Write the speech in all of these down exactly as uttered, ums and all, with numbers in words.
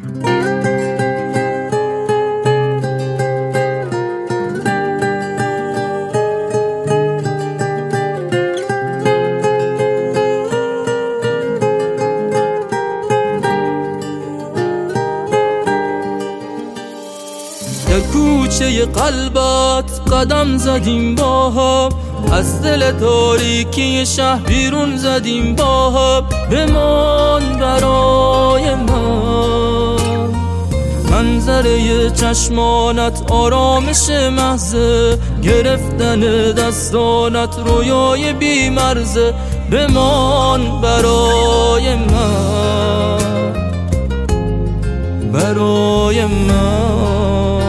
در کوچه قلبت قدم زدیم با هم، از دل تاریکی شهر بیرون زدیم با هم. بمان برای من منظره چشمانت، آرامش محض گرفتن دستانت، رویای بی مرزه. بمان برای من، برای من.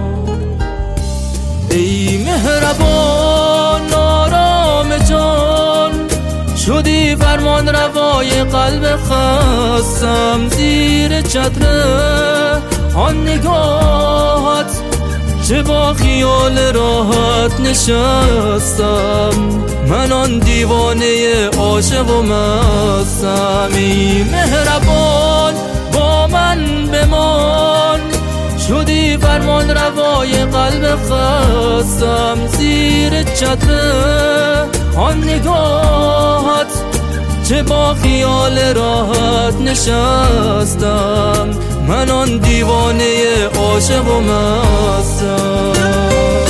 ای مهربان آرام جان، شدی فرمان روای قلب خستم. زیر چتر آن نگاهت چه با خیال راحت نشستم. من آن دیوانه عاشق و مستم. ای مهربان با من بمان، شدی فرمان روای قلب خستم. زیر چتر آن نگاهت چه با خیال راحت نشستم. من آن دیوانه عاشق و مستم.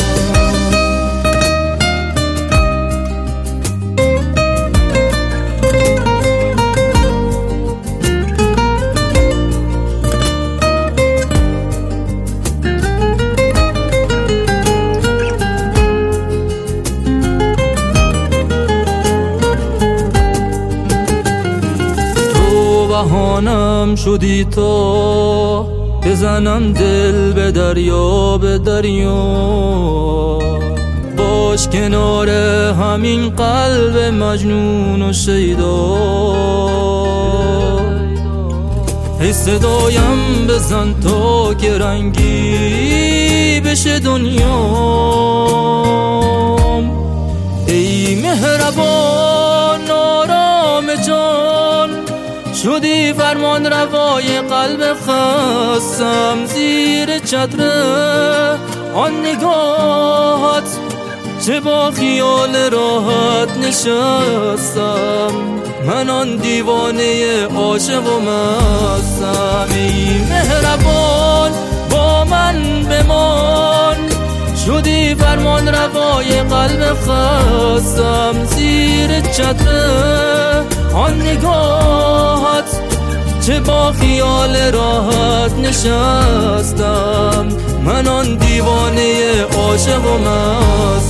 بهانم شدی تا بزنم دل به دریا، به دریا. باش کنار همین قلب مجنون و شیدا. ای صدایم بزن تا که رنگی بشه دنیام. ای مهربان آرام جان، شدی فرمان روای قلب خستم. زیر چتر آن نگاهت چه با خیال راحت نشستم. من آن دیوانه عاشق و مستم. ای مهربان با من بمان، شدی فرمان روای قلب خستم. زیر چتر آن نگاهت چه با خیال راحت نشستم. من آن دیوانه عاشق و مستم.